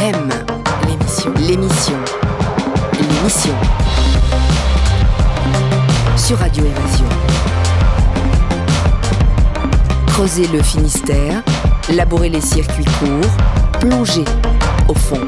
M. L'émission. Sur Radio Évasion. Creuser le Finistère, labourer les circuits courts, plonger au fond.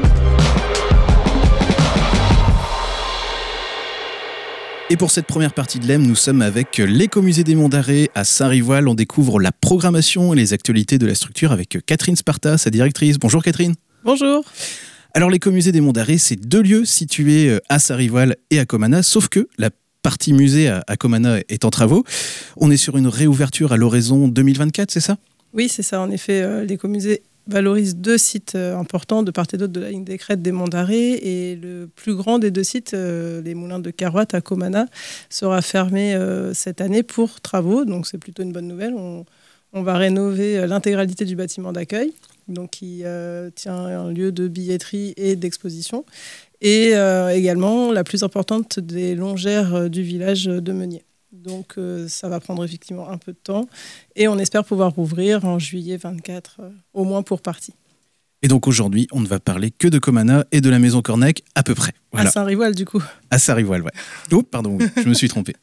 Et pour cette première partie de l'EM, nous sommes avec l'Écomusée des Monts d'Arrée à Saint-Rivoal. On découvre la programmation et les actualités de la structure avec Catherine Sparta, sa directrice. Bonjour Catherine. Bonjour. Alors l'Écomusée des Monts d'Arrée, c'est 2 lieux situés à Saint-Rivoal et à Comana, sauf que la partie musée à Comana est en travaux. On est sur une réouverture à l'horizon 2024, c'est ça ? Oui, c'est ça. En effet, l'Écomusée valorise 2 sites importants de part et d'autre de la ligne des crêtes des Monts d'Arrée, et le plus grand des 2 sites, les moulins de Carouat à Comana, sera fermé cette année pour travaux. Donc c'est plutôt une bonne nouvelle. On va rénover l'intégralité du bâtiment d'accueil, donc qui tient un lieu de billetterie et d'exposition, et également la plus importante des longères du village de Meunier. Donc ça va prendre effectivement un peu de temps, et on espère pouvoir rouvrir en juillet 24, au moins pour partie. Et donc aujourd'hui, on ne va parler que de Comana et de la Maison Cornec, à peu près. Voilà. À Saint-Rivoal, du coup. À Saint-Rivoal, ouais. Oh, pardon, oui, je me suis trompé.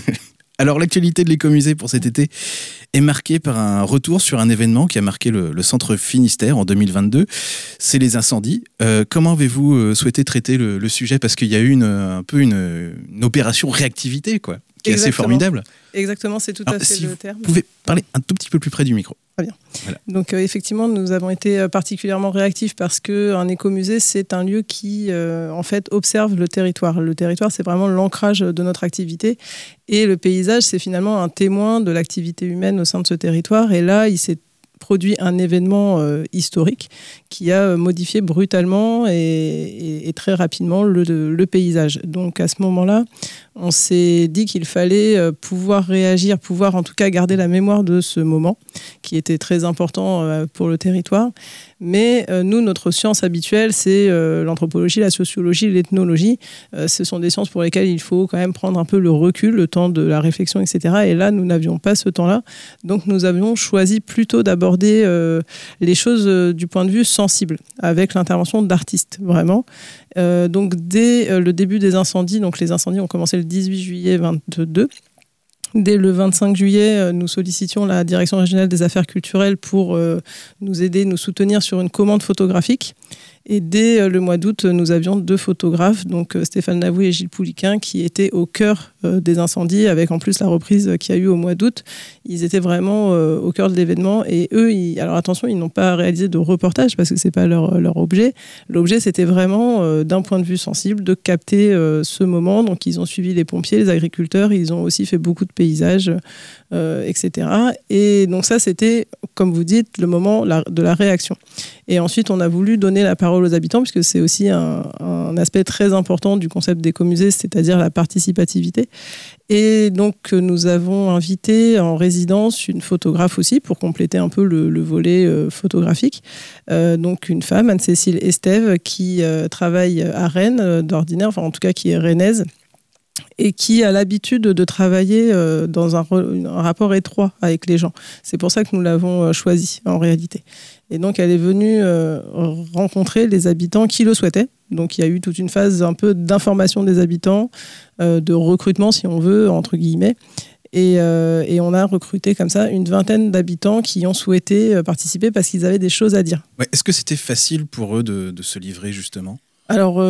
Alors l'actualité de l'Écomusée pour cet été est marquée par un retour sur un événement qui a marqué le centre Finistère en 2022. C'est les incendies. Comment avez-vous souhaité traiter le sujet ? Parce qu'il y a eu un peu une opération réactivité, quoi, qui est assez formidable. Exactement, c'est tout à fait le terme. Vous pouvez parler un tout petit peu plus près du micro. Très bien. Voilà. Donc effectivement, nous avons été particulièrement réactifs parce qu'un écomusée, c'est un lieu qui en fait observe le territoire. Le territoire, c'est vraiment l'ancrage de notre activité, et le paysage, c'est finalement un témoin de l'activité humaine au sein de ce territoire. Et là, il s'est produit un événement historique qui a modifié brutalement et très rapidement le paysage. Donc à ce moment-là, on s'est dit qu'il fallait pouvoir réagir, pouvoir en tout cas garder la mémoire de ce moment qui était très important pour le territoire. Mais nous, notre science habituelle, c'est l'anthropologie, la sociologie, l'ethnologie. Ce sont des sciences pour lesquelles il faut quand même prendre un peu le recul, le temps de la réflexion, etc. Et là, nous n'avions pas ce temps-là. Donc nous avions choisi plutôt d'aborder les choses du point de vue sensible, avec l'intervention d'artistes, vraiment. Donc dès le début des incendies, donc les incendies ont commencé le 18 juillet 2022. Dès le 25 juillet, nous sollicitions la Direction régionale des affaires culturelles pour nous aider, nous soutenir sur une commande photographique. Et dès le mois d'août, nous avions 2 photographes, donc Stéphane Navoué et Gilles Pouliquin, qui étaient au cœur des incendies, avec en plus la reprise qu'il y a eu au mois d'août. Ils étaient vraiment au cœur de l'événement. Et eux, alors attention, ils n'ont pas réalisé de reportage parce que ce n'est pas leur objet. L'objet, c'était vraiment, d'un point de vue sensible, de capter ce moment. Donc ils ont suivi les pompiers, les agriculteurs, ils ont aussi fait beaucoup de paysages, etc. Et donc ça, c'était, comme vous dites, le moment de la réaction. Et ensuite, on a voulu donner la parole aux habitants, puisque c'est aussi un aspect très important du concept d'écomusée, c'est-à-dire la participativité. Et donc, nous avons invité en résidence une photographe aussi, pour compléter un peu le volet photographique. Donc, une femme, Anne-Cécile Estève, qui travaille à Rennes d'ordinaire, enfin en tout cas qui est rennaise, et qui a l'habitude de travailler dans un rapport étroit avec les gens. C'est pour ça que nous l'avons choisi, en réalité. Et donc, elle est venue rencontrer les habitants qui le souhaitaient. Donc, il y a eu toute une phase un peu d'information des habitants, de recrutement, si on veut, entre guillemets. Et on a recruté comme ça une vingtaine d'habitants qui ont souhaité participer parce qu'ils avaient des choses à dire. Ouais, est-ce que c'était facile pour eux de se livrer, justement ? Alors,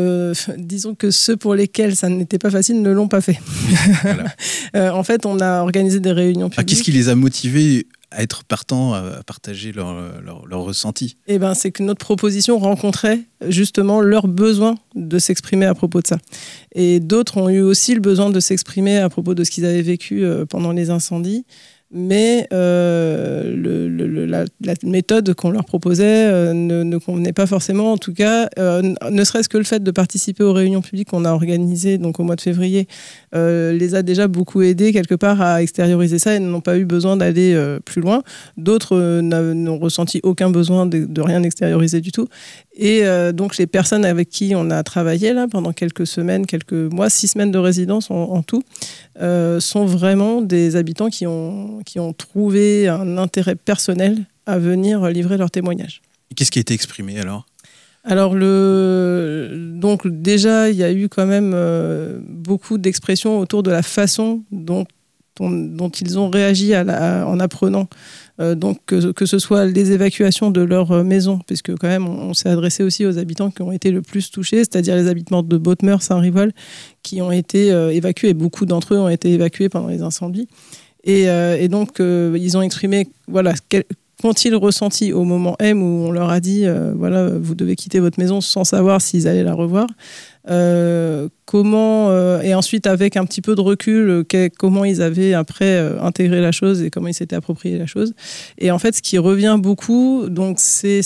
disons que ceux pour lesquels ça n'était pas facile ne l'ont pas fait. Voilà. En fait, on a organisé des réunions publiques. Qu'est-ce qui les a motivés à être partants, à partager leur ressenti ? Eh ben, c'est que notre proposition rencontrait justement leur besoin de s'exprimer à propos de ça. Et d'autres ont eu aussi le besoin de s'exprimer à propos de ce qu'ils avaient vécu pendant les incendies. Mais la méthode qu'on leur proposait ne convenait pas forcément. En tout cas, ne serait-ce que le fait de participer aux réunions publiques qu'on a organisées donc au mois de février les a déjà beaucoup aidés quelque part à extérioriser ça et n'ont pas eu besoin d'aller plus loin. D'autres n'ont ressenti aucun besoin de rien extérioriser du tout. Et donc les personnes avec qui on a travaillé là pendant quelques semaines, quelques mois, 6 semaines de résidence en tout, sont vraiment des habitants qui ont trouvé un intérêt personnel à venir livrer leur témoignage. Et qu'est-ce qui a été exprimé alors ? Alors, donc déjà, il y a eu quand même beaucoup d'expressions autour de la façon dont ils ont réagi en apprenant. Donc, que ce soit les évacuations de leur maison, puisque quand même, on s'est adressé aussi aux habitants qui ont été le plus touchés, c'est-à-dire les habitants de Bothmer, Saint-Rivol, qui ont été évacués. Beaucoup d'entre eux ont été évacués pendant les incendies. Et donc, ils ont exprimé, voilà, qu'ont-ils ressenti au moment M où on leur a dit voilà, vous devez quitter votre maison sans savoir s'ils allaient la revoir. Et ensuite avec un petit peu de recul, comment ils avaient après intégré la chose et comment ils s'étaient approprié la chose. Et en fait, ce qui revient beaucoup, donc c'est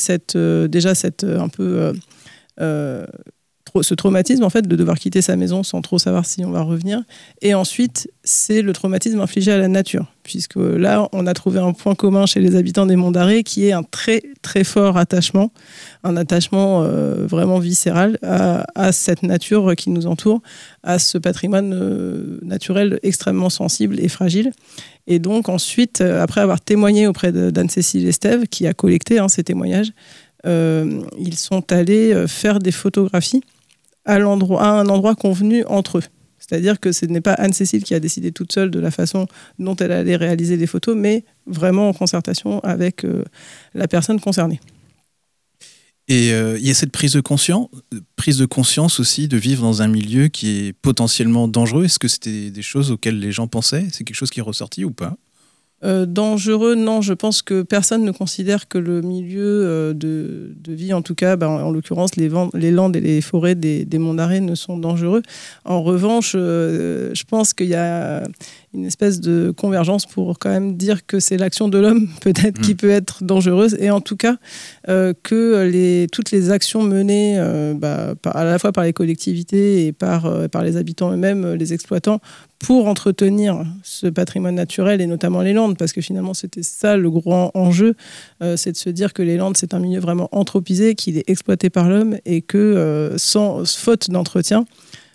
ce traumatisme en fait de devoir quitter sa maison sans trop savoir si on va revenir. Et ensuite, c'est le traumatisme infligé à la nature, puisque là, on a trouvé un point commun chez les habitants des Monts d'Arrée qui est un très très fort attachement, un attachement vraiment viscéral à cette nature qui nous entoure, à ce patrimoine naturel extrêmement sensible et fragile. Et donc ensuite, après avoir témoigné auprès d'Anne-Cécile Estève, qui a collecté ces témoignages, ils sont allés faire des photographies à un endroit convenu entre eux. C'est-à-dire que ce n'est pas Anne-Cécile qui a décidé toute seule de la façon dont elle allait réaliser les photos, mais vraiment en concertation avec la personne concernée. Et il y a cette prise de conscience aussi de vivre dans un milieu qui est potentiellement dangereux. Est-ce que c'était des choses auxquelles les gens pensaient ? C'est quelque chose qui est ressorti ou pas ? Dangereux, non. Je pense que personne ne considère que le milieu de vie, en tout cas, en l'occurrence, les landes et les forêts des Monts d'Arrée ne sont dangereux. En revanche, je pense qu'il y a une espèce de convergence pour quand même dire que c'est l'action de l'homme peut-être qui peut être dangereuse, et en tout cas que toutes les actions menées à la fois par les collectivités et par les habitants eux-mêmes, les exploitants, pour entretenir ce patrimoine naturel et notamment les landes, parce que finalement c'était ça le grand enjeu, c'est de se dire que les landes c'est un milieu vraiment anthropisé, qu'il est exploité par l'homme et que sans faute d'entretien,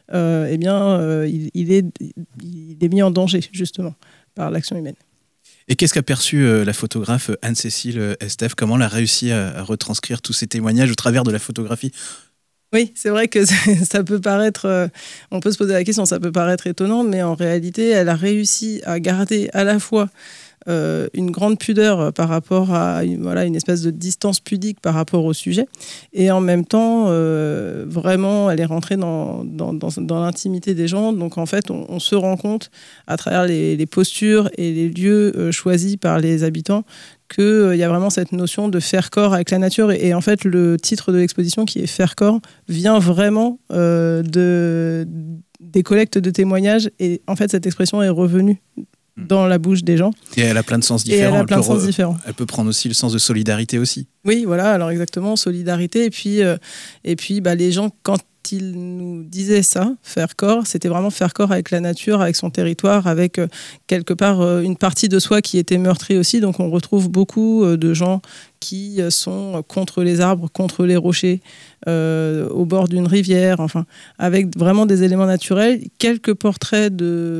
il est mis en danger justement par l'action humaine. Et qu'est-ce qu'a perçu la photographe Anne-Cécile Estève ? Comment elle a réussi à retranscrire tous ces témoignages au travers de la photographie ? Oui, c'est vrai que ça peut paraître... on peut se poser la question, ça peut paraître étonnant, mais en réalité, elle a réussi à garder à la fois une grande pudeur par rapport à une espèce de distance pudique par rapport au sujet, et en même temps, vraiment, elle est rentrée dans l'intimité des gens. Donc en fait, on se rend compte à travers les postures et les lieux choisis par les habitants qu'il y a vraiment cette notion de faire corps avec la nature. Et en fait, le titre de l'exposition, qui est Faire corps, vient vraiment des collectes de témoignages. Et en fait, cette expression est revenue dans la bouche des gens. Et elle a plein de sens différents. Elle peut prendre aussi le sens de solidarité aussi. Oui, voilà, alors exactement, solidarité. Et puis les gens, quand ils nous disaient ça, faire corps, c'était vraiment faire corps avec la nature, avec son territoire, avec quelque part une partie de soi qui était meurtrie aussi. Donc on retrouve beaucoup de gens qui sont contre les arbres, contre les rochers, au bord d'une rivière, enfin, avec vraiment des éléments naturels. Quelques portraits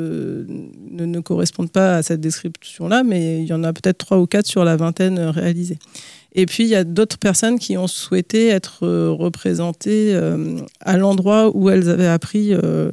ne correspondent pas à cette description-là, mais il y en a peut-être 3 ou 4 sur la vingtaine réalisés. Et puis, il y a d'autres personnes qui ont souhaité être représentées à l'endroit où elles avaient appris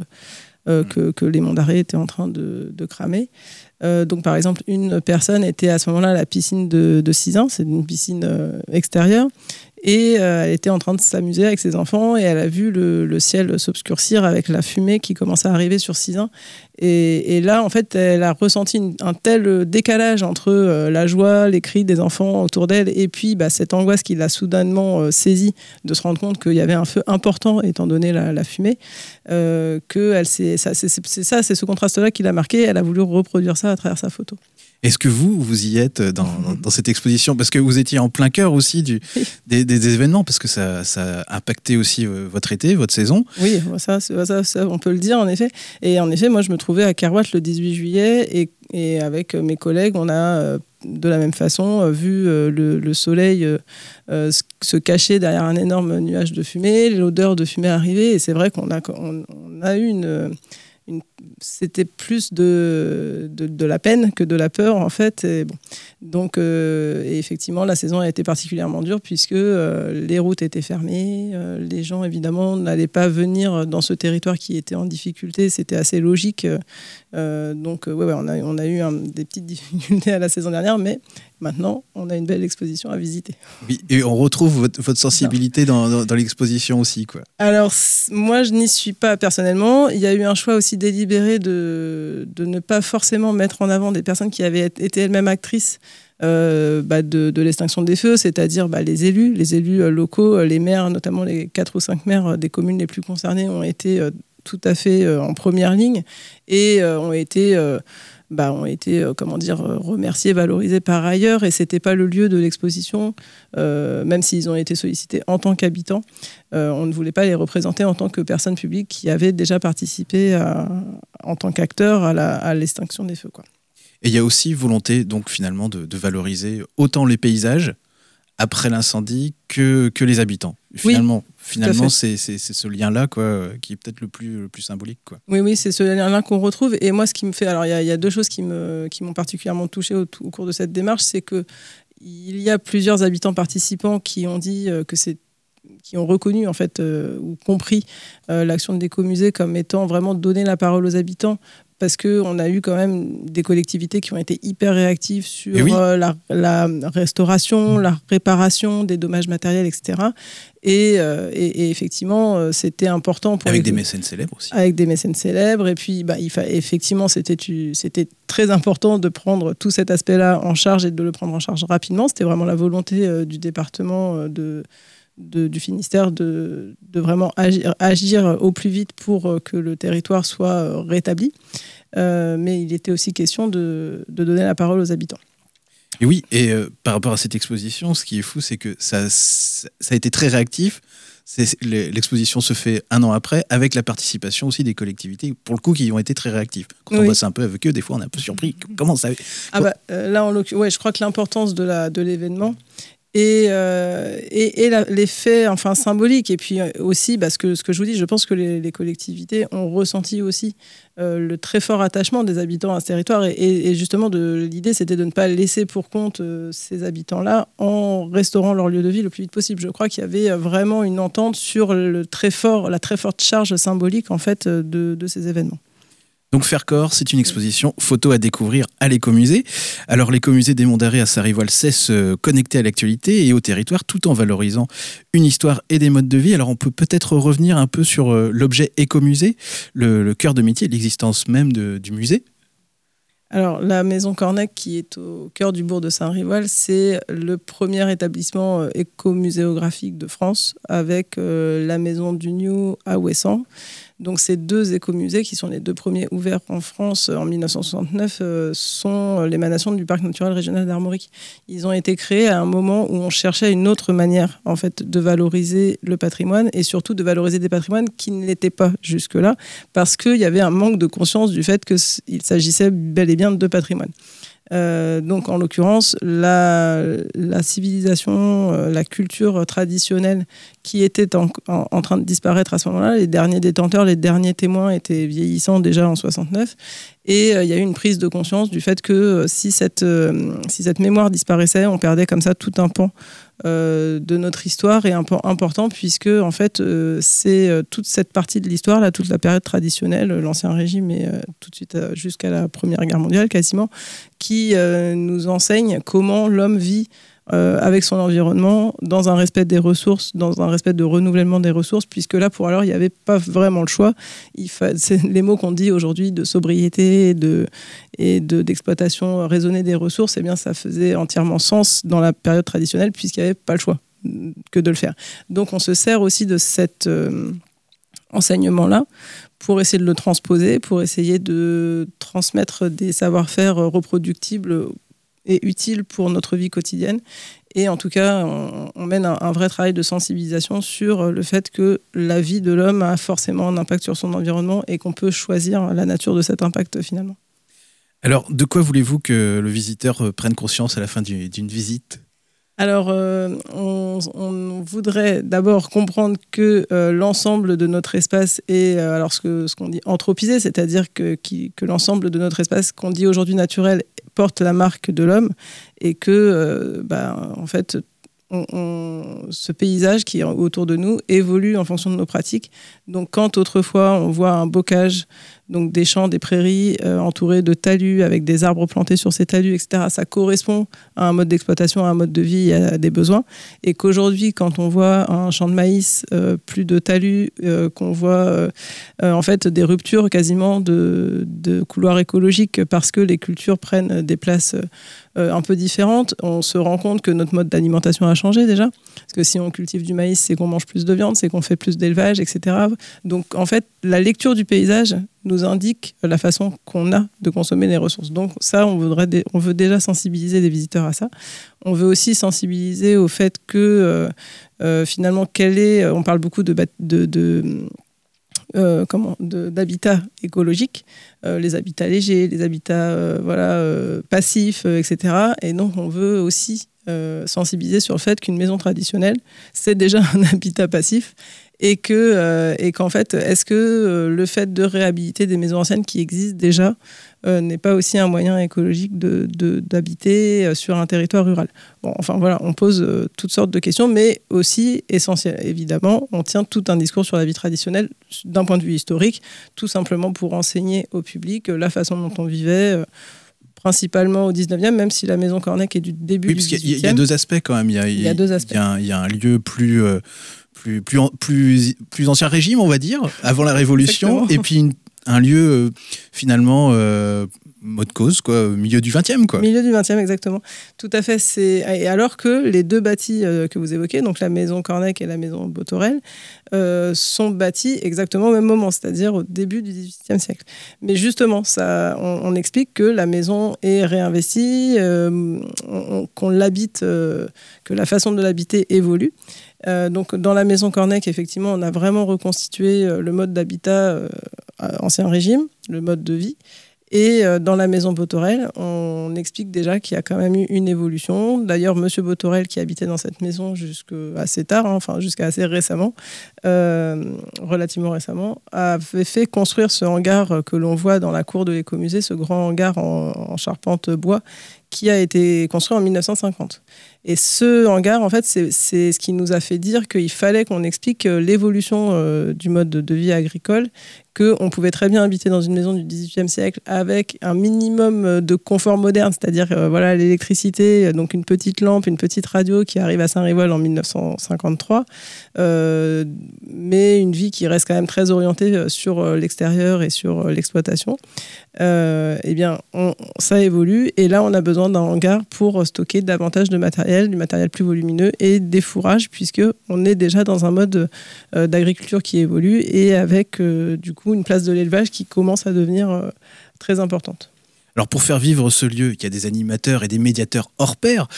que les Monts d'Arrée étaient en train de cramer. Donc, par exemple, une personne était à ce moment-là à la piscine de Sizun, c'est une piscine extérieure, et elle était en train de s'amuser avec ses enfants, et elle a vu le ciel s'obscurcir avec la fumée qui commençait à arriver sur Sizun. Et là, en fait, elle a ressenti un tel décalage entre la joie, les cris des enfants autour d'elle, et puis cette angoisse qui l'a soudainement saisie de se rendre compte qu'il y avait un feu important, étant donné la fumée, c'est ce contraste-là qui l'a marqué. Elle a voulu reproduire ça à travers sa photo. Est-ce que vous y êtes dans cette exposition ? Parce que vous étiez en plein cœur aussi des événements, parce que ça a impacté aussi votre été, votre saison. Oui, ça, on peut le dire, en effet. Et en effet, moi, je me trouvais à Kerouat le 18 juillet, et avec mes collègues, on a de la même façon vu le soleil se cacher derrière un énorme nuage de fumée, l'odeur de fumée arriver, et c'est vrai qu'on a eu c'était plus de la peine que de la peur en fait. Et bon. Donc et effectivement la saison a été particulièrement dure puisque les routes étaient fermées, les gens évidemment n'allaient pas venir dans ce territoire qui était en difficulté, c'était assez logique. Donc on a eu des petites difficultés à la saison dernière, mais maintenant on a une belle exposition à visiter. Oui, et on retrouve votre sensibilité dans l'exposition aussi, quoi. Alors moi je n'y suis pas personnellement, il y a eu un choix aussi délibéré de ne pas forcément mettre en avant des personnes qui avaient été elles-mêmes actrices de l'extinction des feux, c'est-à-dire les élus locaux, les maires, notamment les 4 ou 5 maires des communes les plus concernées ont été tout à fait en première ligne et ont été remerciés, valorisés par ailleurs, et c'était pas le lieu de l'exposition, même s'ils ont été sollicités en tant qu'habitants, on ne voulait pas les représenter en tant que personnes publiques qui avaient déjà participé en tant qu'acteurs à l'extinction des feux, quoi. Et il y a aussi volonté donc finalement de valoriser autant les paysages après l'incendie que les habitants. Finalement c'est ce lien-là, quoi, qui est peut-être le plus symbolique, quoi. Oui, c'est ce lien-là qu'on retrouve. Et moi, ce qui me fait... Alors, il y a 2 choses qui m'ont particulièrement touchée au cours de cette démarche. C'est qu'il y a plusieurs habitants participants qui ont dit qui ont reconnu en fait ou compris l'action de l'écomusée comme étant vraiment donner la parole aux habitants, parce qu'on a eu quand même des collectivités qui ont été hyper réactives sur la restauration, la réparation des dommages matériels, etc. Et effectivement, c'était important pour... Avec des mécènes célèbres aussi. Avec des mécènes célèbres. Et puis, effectivement, c'était très important de prendre tout cet aspect-là en charge et de le prendre en charge rapidement. C'était vraiment la volonté du département du Finistère de vraiment agir au plus vite pour que le territoire soit rétabli. Mais il était aussi question de donner la parole aux habitants. Et oui, par rapport à cette exposition, ce qui est fou, c'est que ça a été très réactif. L'exposition se fait 1 an après, avec la participation aussi des collectivités, pour le coup, qui ont été très réactifs. Quand on bosse un peu avec eux, des fois, on est un peu surpris. Comment ça... Là, je crois que l'importance de l'événement et l'effet symbolique, et puis aussi ce que je vous dis, je pense que les collectivités ont ressenti aussi le très fort attachement des habitants à ce territoire, et justement l'idée c'était de ne pas laisser pour compte ces habitants-là en restaurant leur lieu de vie le plus vite possible. Je crois qu'il y avait vraiment une entente sur la très forte charge symbolique en fait de ces événements. Donc Vercors, c'est une exposition photo à découvrir à l'écomusée. Alors l'écomusée des Monts d'Arrée à Saint-Rivoal sait se connecter à l'actualité et au territoire tout en valorisant une histoire et des modes de vie. Alors on peut peut-être revenir un peu sur l'objet écomusée, le cœur de métier, l'existence même du musée. Alors, la Maison Cornec, qui est au cœur du bourg de Saint-Rivoal, c'est le premier établissement écomuséographique de France, avec la Maison du New à Ouessant. Donc, ces 2 écomusées, qui sont les 2 premiers ouverts en France en 1969, sont l'émanation du Parc naturel régional d'Armorique. Ils ont été créés à un moment où on cherchait une autre manière, en fait, de valoriser le patrimoine, et surtout de valoriser des patrimoines qui ne l'étaient pas jusque-là, parce qu'il y avait un manque de conscience du fait qu'il s'agissait bel et bien de patrimoine. Donc en l'occurrence la civilisation, la culture traditionnelle qui était en train de disparaître à ce moment-là, les derniers détenteurs, les derniers témoins étaient vieillissants déjà en 69, et il y a eu une prise de conscience du fait que si cette mémoire disparaissait, on perdait comme ça tout un pan de notre histoire, et un pan important, puisque en fait c'est toute cette partie de l'histoire là, toute la période traditionnelle, l'ancien régime, et tout de suite jusqu'à la Première Guerre mondiale quasiment, qui nous enseigne comment l'homme vit avec son environnement, dans un respect des ressources, dans un respect de renouvellement des ressources, puisque là, pour alors, il n'y avait pas vraiment le choix. C'est les mots qu'on dit aujourd'hui de sobriété et d'exploitation raisonnée des ressources, eh bien, ça faisait entièrement sens dans la période traditionnelle, puisqu'il n'y avait pas le choix que de le faire. Donc, on se sert aussi de cet enseignement-là pour essayer de le transposer, pour essayer de transmettre des savoir-faire reproductibles et utile pour notre vie quotidienne. Et en tout cas, on mène un vrai travail de sensibilisation sur le fait que la vie de l'homme a forcément un impact sur son environnement, et qu'on peut choisir la nature de cet impact finalement. Alors, de quoi voulez-vous que le visiteur prenne conscience à la fin d'une visite ? Alors, on voudrait d'abord comprendre que l'ensemble de notre espace est, alors ce qu'on dit anthropisé, c'est-à-dire que l'ensemble de notre espace qu'on dit aujourd'hui naturel porte la marque de l'homme et que, en fait, ce paysage qui est autour de nous évolue en fonction de nos pratiques. Donc, quand autrefois on voit un bocage, donc des champs, des prairies entourés de talus avec des arbres plantés sur ces talus, etc., ça correspond à un mode d'exploitation, à un mode de vie, à des besoins. Et qu'aujourd'hui, quand on voit un champ de maïs, plus de talus, qu'on voit en fait des ruptures quasiment de couloirs écologiques parce que les cultures prennent des places un peu différentes, on se rend compte que notre mode d'alimentation a changé déjà. Parce que si on cultive du maïs, c'est qu'on mange plus de viande, c'est qu'on fait plus d'élevage, etc. Donc en fait, la lecture du paysage nous indique la façon qu'on a de consommer les ressources. Donc ça, on veut déjà sensibiliser les visiteurs à ça. On veut aussi sensibiliser au fait que finalement, on parle beaucoup d'habitats écologiques, les habitats légers, les habitats passifs, etc. Et donc, on veut aussi sensibiliser sur le fait qu'une maison traditionnelle, c'est déjà un habitat passif et qu'en fait, est-ce que le fait de réhabiliter des maisons anciennes qui existent déjà n'est pas aussi un moyen écologique d'habiter sur un territoire rural. Bon, enfin voilà, on pose toutes sortes de questions, mais aussi, essentiel, évidemment, on tient tout un discours sur la vie traditionnelle d'un point de vue historique, tout simplement pour enseigner au public la façon dont on vivait, principalement au 19e, même si la maison Cornec est du début du 18e. Il y a deux aspects quand même. Il y a deux aspects. Il y a un lieu plus ancien régime, on va dire, avant la Révolution, exactement. Et puis un lieu finalement mode cause, quoi, milieu du 20e. Quoi. Milieu du 20e, exactement. Tout à fait. Et alors que les deux bâtis que vous évoquez, donc la maison Cornec et la maison Bothorel, sont bâtis exactement au même moment, c'est-à-dire au début du XVIIIe siècle. Mais justement, on explique que la maison est réinvestie, qu'on l'habite, que la façon de l'habiter évolue. Donc dans la maison Cornec, effectivement, on a vraiment reconstitué le mode d'habitat ancien régime, le mode de vie. Et dans la maison Bothorel, on explique déjà qu'il y a quand même eu une évolution. D'ailleurs, Monsieur Bothorel, qui habitait dans cette maison jusqu'à assez tard, enfin jusqu'à assez récemment, relativement récemment, avait fait construire ce hangar que l'on voit dans la cour de l'écomusée, ce grand hangar en charpente bois, qui a été construit en 1950. Et ce hangar, en fait, c'est ce qui nous a fait dire qu'il fallait qu'on explique l'évolution du mode de vie agricole, qu'on pouvait très bien habiter dans une maison du XVIIIe siècle avec un minimum de confort moderne, c'est-à-dire l'électricité, donc une petite lampe, une petite radio qui arrive à Saint-Révoil en 1953, mais une vie qui reste quand même très orientée sur l'extérieur et sur l'exploitation. Eh bien, ça évolue et là, on a besoin d'un hangar pour stocker davantage de matériel, du matériel plus volumineux et des fourrages, puisqu'on est déjà dans un mode d'agriculture qui évolue et avec du coup une place de l'élevage qui commence à devenir très importante. Alors pour faire vivre ce lieu, il y a des animateurs et des médiateurs hors pair.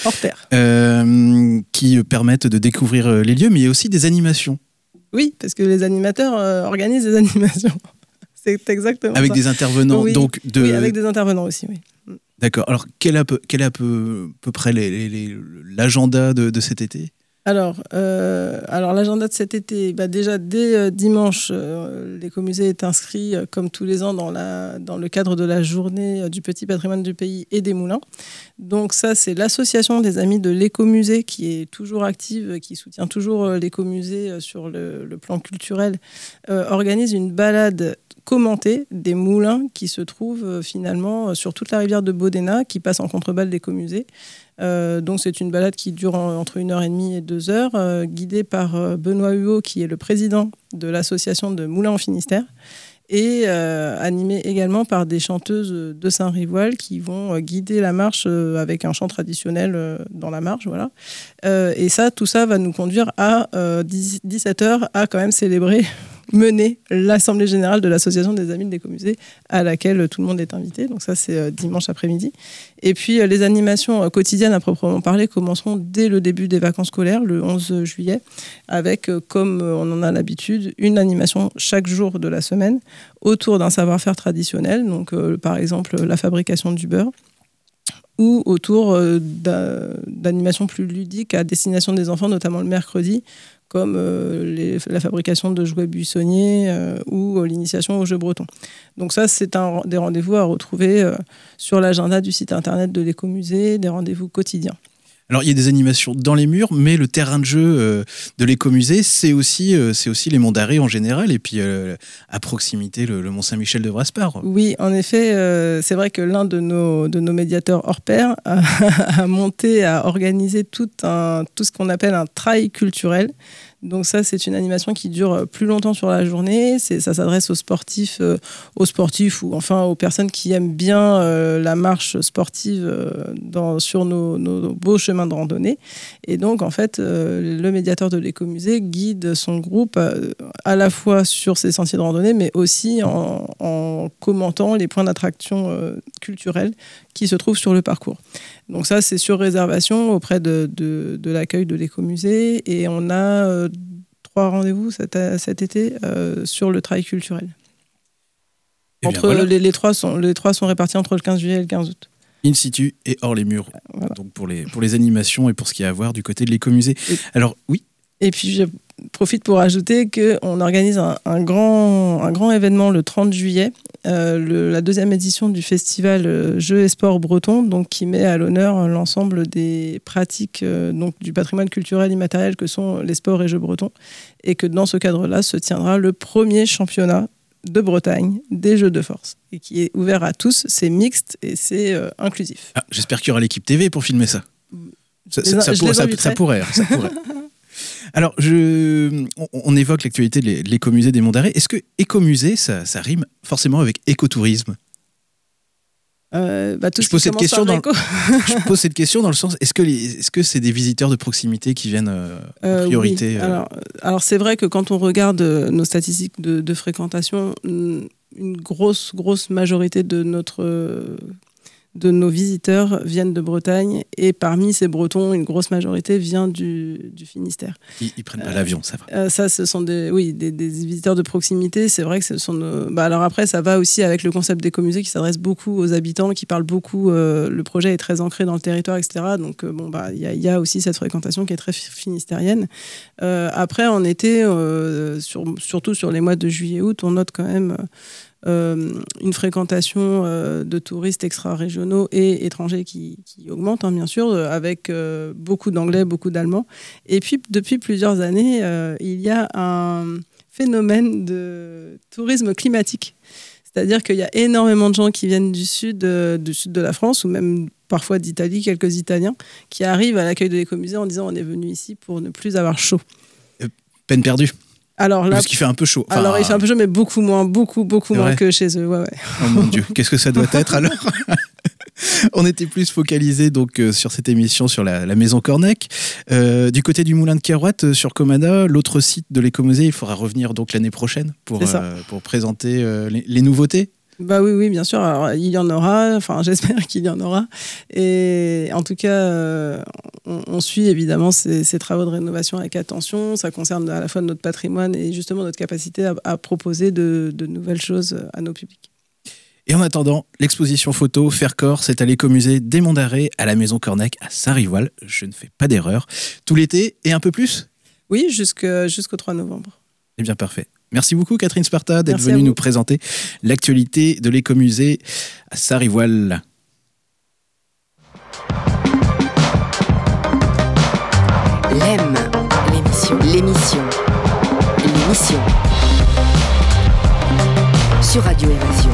Qui permettent de découvrir les lieux, mais il y a aussi des animations. Oui, parce que les animateurs organisent des animations. C'est exactement avec ça. Des intervenants. Oui, donc oui, avec des intervenants aussi, oui. D'accord. Alors, quel est à peu près l'agenda de cet été ? Alors, l'agenda de cet été, déjà dès dimanche, l'écomusée est inscrit comme tous les ans dans le cadre de la journée du petit patrimoine du pays et des moulins. Donc ça, c'est l'association des amis de l'écomusée qui est toujours active, qui soutient toujours l'écomusée sur le plan culturel, organise une balade commentée des moulins qui se trouvent finalement sur toute la rivière de Bodena, qui passe en contrebas de l'écomusée. Donc c'est une balade qui dure entre 1h30 et 2h, guidée par Benoît Huot, qui est le président de l'association de Moulins en Finistère, et animée également par des chanteuses de Saint-Rivoal qui vont guider la marche avec un chant traditionnel dans la marche. Voilà. Et tout ça va nous conduire à 17h à quand même célébrer, mener l'Assemblée Générale de l'Association des Amis de l'Écomusée, à laquelle tout le monde est invité. Donc ça, c'est dimanche après-midi. Et puis, les animations quotidiennes, à proprement parler, commenceront dès le début des vacances scolaires, le 11 juillet, avec, comme on en a l'habitude, une animation chaque jour de la semaine autour d'un savoir-faire traditionnel. Donc, par exemple, la fabrication du beurre. ou autour d'animations plus ludiques à destination des enfants, notamment le mercredi, comme la fabrication de jouets buissonniers ou l'initiation aux jeux bretons. Donc ça, c'est des rendez-vous à retrouver sur l'agenda du site internet de l'écomusée, des rendez-vous quotidiens. Alors, il y a des animations dans les murs, mais le terrain de jeu de l'écomusée, c'est aussi les monts d'Arrée en général, et puis à proximité, le Mont-Saint-Michel de Vraspars. Oui, en effet, c'est vrai que l'un de nos médiateurs hors pair a organisé tout ce qu'on appelle un trail culturel. Donc ça, c'est une animation qui dure plus longtemps sur la journée. Ça s'adresse aux sportifs ou enfin aux personnes qui aiment bien la marche sportive sur nos beaux chemins de randonnée. Et donc, en fait, le médiateur de l'écomusée guide son groupe à la fois sur ces sentiers de randonnée, mais aussi en commentant les points d'attraction culturels qui se trouvent sur le parcours. Donc ça, c'est sur réservation auprès de l'accueil de l'écomusée. Et on a 3 rendez-vous cet été sur le trail culturel. Voilà. Les trois sont répartis entre le 15 juillet et le 15 août. In situ et hors les murs. Voilà. Donc pour les animations et pour ce qu'il y a à voir du côté de l'écomusée. Alors, oui. Et puis, je profite pour ajouter qu'on organise un grand événement le 30 juillet, la 2e édition du festival Jeux et Sports Bretons, donc qui met à l'honneur l'ensemble des pratiques donc du patrimoine culturel immatériel que sont les sports et jeux bretons. Et que dans ce cadre-là se tiendra le premier championnat de Bretagne des jeux de force, et qui est ouvert à tous, c'est mixte et c'est inclusif. Ah, j'espère qu'il y aura l'équipe TV pour filmer ça. Ça pourrait. Alors, on évoque l'actualité de l'écomusée des Monts d'Arrée. Est-ce que écomusée, ça rime forcément avec écotourisme ? Je pose cette question dans le sens, est-ce que c'est des visiteurs de proximité qui viennent en priorité? Oui. Alors c'est vrai que quand on regarde nos statistiques de fréquentation, une grosse majorité de nos visiteurs viennent de Bretagne, et parmi ces Bretons, une grosse majorité vient du Finistère. Ils prennent pas l'avion, ça va. Ça, ce sont des visiteurs de proximité. C'est vrai que ce sont alors après, ça va aussi avec le concept d'écomusée qui s'adresse beaucoup aux habitants, qui parle beaucoup. Le projet est très ancré dans le territoire, etc. Donc il y a aussi cette fréquentation qui est très finistérienne. Après, en été, surtout sur les mois de juillet-août, on note quand même une fréquentation de touristes extra-régionaux et étrangers qui augmente, bien sûr, avec beaucoup d'anglais, beaucoup d'allemands. Et puis, depuis plusieurs années, il y a un phénomène de tourisme climatique. C'est-à-dire qu'il y a énormément de gens qui viennent du sud de la France, ou même parfois d'Italie, quelques Italiens, qui arrivent à l'accueil de l'écomusée en disant « on est venu ici pour ne plus avoir chaud ». Peine perdue. Alors là, parce qu'il fait un peu chaud. Enfin, alors il fait un peu chaud, mais beaucoup moins que chez eux. Ouais. Oh mon Dieu, qu'est-ce que ça doit être alors? On était plus focalisé donc sur cette émission sur la maison Cornec. Du côté du moulin de Kerouat, sur Comana, l'autre site de l'écomusée, il faudra revenir donc l'année prochaine pour présenter les nouveautés. Oui, bien sûr. Alors, il y en aura, enfin, j'espère qu'il y en aura. Et en tout cas, on suit évidemment ces travaux de rénovation avec attention. Ça concerne à la fois notre patrimoine et justement notre capacité à proposer de nouvelles choses à nos publics. Et en attendant, l'exposition photo Faire corps, c'est à l'écomusée des Monts d'Arrée, à la maison Cornec, à Saint-Rivoal. Je ne fais pas d'erreur. Tout l'été et un peu plus ? Oui, jusqu'au 3 novembre. Eh bien, parfait. Merci beaucoup Catherine Sparta d'être venue nous présenter l'actualité de l'écomusée à Saint-Rivoal. L'émission. Sur Radio Évasion.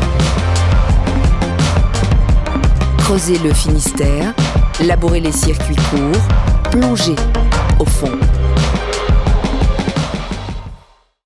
Creuser le Finistère, labourer les circuits courts, plonger au fond.